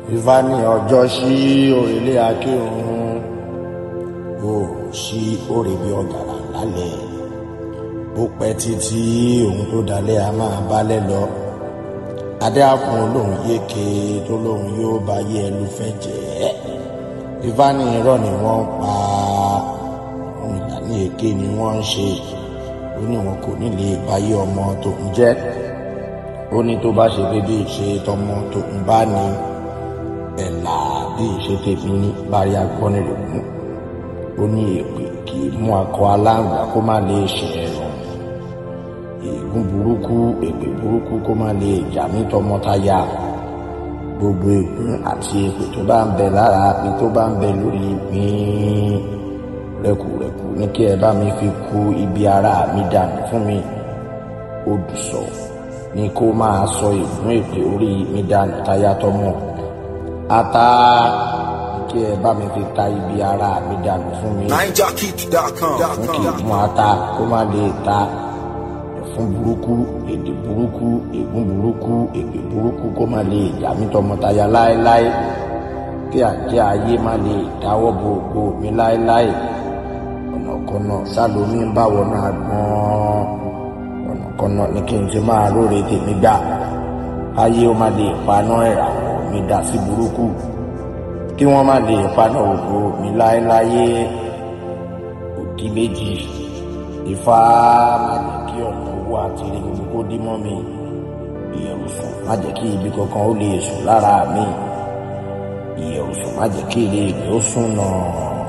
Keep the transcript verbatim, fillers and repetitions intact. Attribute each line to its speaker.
Speaker 1: Ifá ní ọjọ́ sí òrèlé akírun, oòrùn sí òrèbí ọ̀gàrà lálẹ́. Ó pẹ́ títí òun tó dalẹ̀ a máa balẹ̀ lọ. Adé àfún olóhùn yéke tó lóhùn yóò bá yé ẹlú fẹ́ jẹ́. Ifá ní irọ́ ni wọ́n ń pa, òun ìlànà èké ni wọ́n ń ṣe. Ó ní wọn kò ní lè báyé ọmọ tó ń jẹ́. Ó ní tó bá ṣe dédé ṣe tọmọ tó ń bá ní ẹ̀là bí ìṣe tèmi ní bárí agbọ́nìlògún. Ó ní èpè kì í mú akọ aláǹgbá kó má lè ṣe ẹ̀rọ. Ègún burúkú èpè burúkú kó má lè jà ní tọmọtaya. Gbogbo ègún àti èpè tó bá ń bẹ lára mi tó bá ń bẹ lórí mi rẹkùrẹkù ní kí ẹ bá mi fi kú ibi ara mi dànù fún mi. Odùsọ ni kó máa sọ ègún èpè orí mi dànù táyà tọmọ. Ata kí ẹ bá mi fi ta ibi ara mi dànù fún mi.
Speaker 2: naija kick dot com.
Speaker 1: Fún kí mú ata kó má lè ta. Ẹ̀fún burúkú èdè burúkú ègún burúkú èpè burúkú kó má lè jà mí tọmọtaya láéláé. Kí àjẹ́ ayé má lè dáwọ́ bo ògo mi láéláé. Ọ̀nàkọ́nà sálómi ń bá wọnà àgbọ̀n. Ọ̀nàkọ́nà ní kí n ti máa róore tèmi gbà. Ayé ó má lè paná ìràwọ̀ mi dá sí burúkú. Kí wọ́n má lè paná ògo mi láéláé. Òdì méjì Ifá má jẹ́ kí ọ̀nà owó àti ire gbogbo kó dí mọ́ mi. Ìyẹ̀wù sùn má jẹ́ kí ibi kankan ó lè sùn lára mi. Ìyẹ̀wù sùn má jẹ́ kí ire mi ó sùn náà.